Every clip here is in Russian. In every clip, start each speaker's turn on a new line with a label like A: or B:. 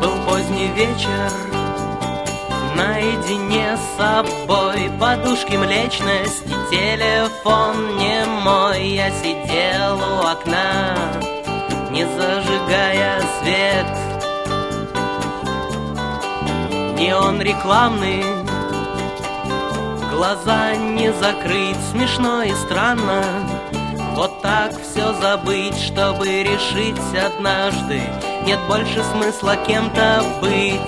A: Был поздний вечер, наедине с собой, подушки млечность и телефон не мой. Я сидел у окна, не зажигая свет. Неон рекламный, глаза не закрыть, смешно и странно. Вот так все забыть, чтобы решить однажды, нет больше смысла кем-то быть.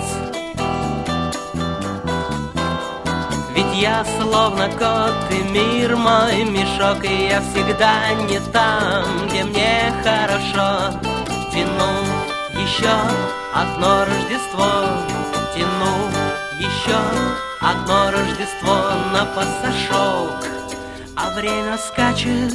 A: Ведь я словно кот, и мир мой мешок, и я всегда не там, где мне хорошо. Тяну еще одно Рождество, тяну еще одно Рождество на пасашок, а время скачет.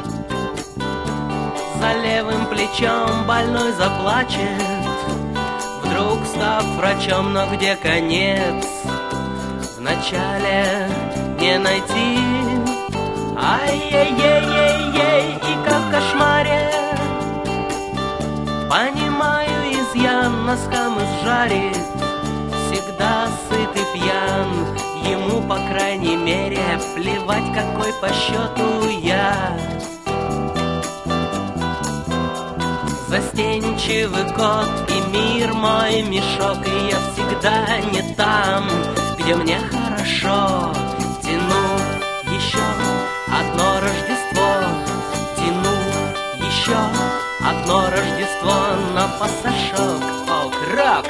A: За левым плечом больной заплачет, вдруг став врачом, но где конец? В начале не найти. Ай-яй-яй-яй-яй, и как в кошмаре понимаю изъян, носкам изжарит. Всегда сыт и пьян, ему, по крайней мере, плевать, какой по счету я. Застенчивый кот и мир мой мешок, и я всегда не там, где мне хорошо. Тяну еще одно Рождество, тяну еще одно Рождество на пасашок. Ок-рок!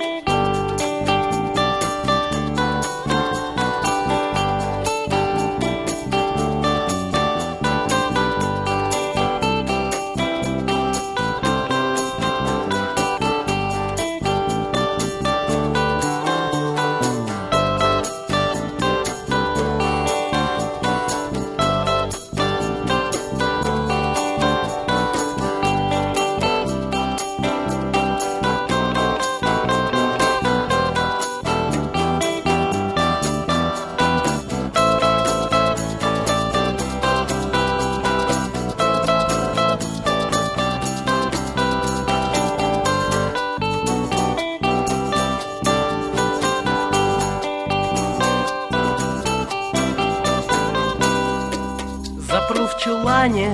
A: Запру в чулане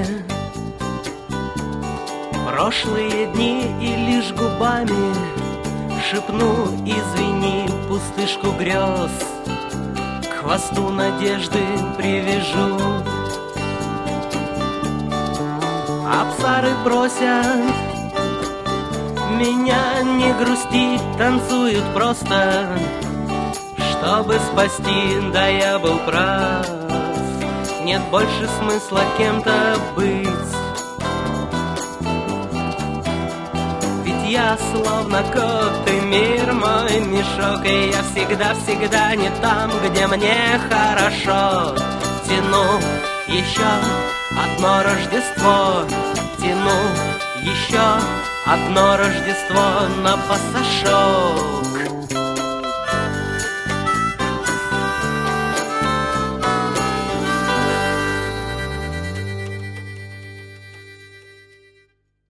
A: прошлые дни и лишь губами шепну: извини, пустышку грез к хвосту надежды привяжу. А псары просят меня не грустить, танцуют просто, чтобы спасти, да я был прав. Нет больше смысла кем-то быть, ведь я словно кот, и мир мой мешок, и я всегда-всегда не там, где мне хорошо. Тяну еще одно Рождество, тяну еще одно Рождество на пасашок.